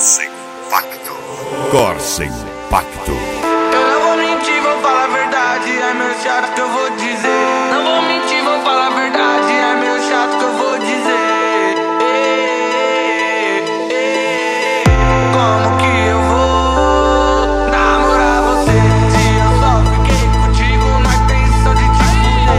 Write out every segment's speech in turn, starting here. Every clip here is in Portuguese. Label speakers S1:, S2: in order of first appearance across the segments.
S1: Corsa Impacto. Corsa Impacto.
S2: Eu não vou mentir, vou falar a verdade. É meu chato que eu vou dizer. Não vou mentir, vou falar a verdade. É meu chato que eu vou dizer. Como que eu vou namorar você? Se eu só fiquei contigo na intenção de te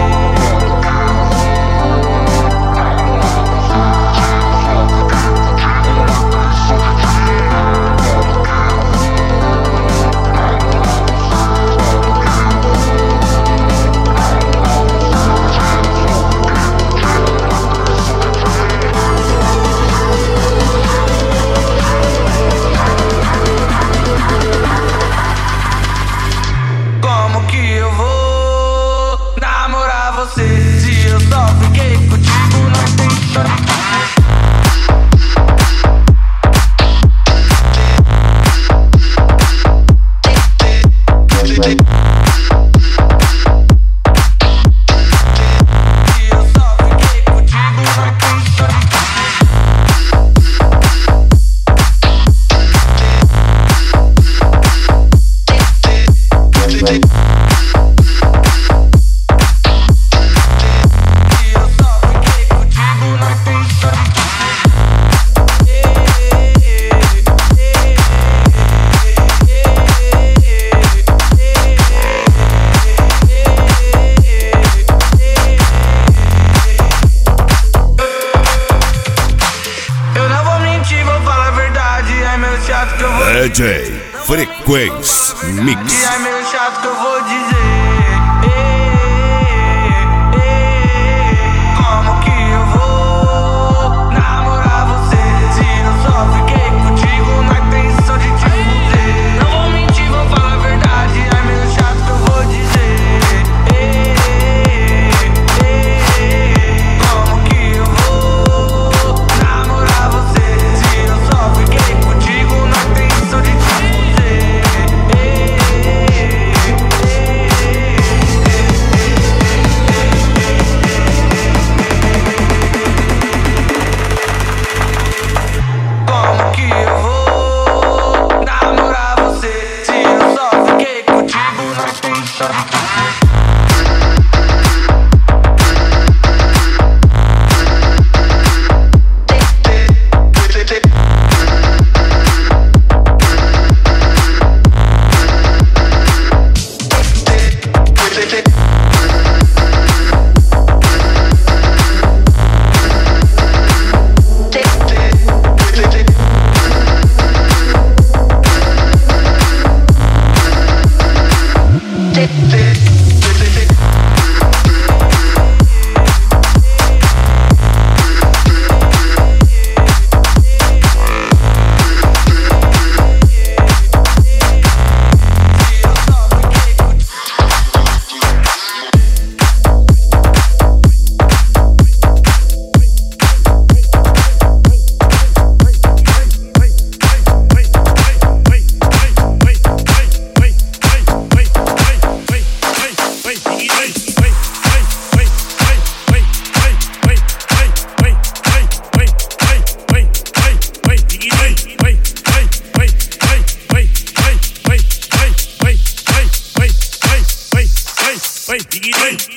S2: Como que eu vou namorar você? Se eu só fiquei contigo na intenção de
S1: DJ Frequência Mix.
S2: E é meu chato que eu vou dizer.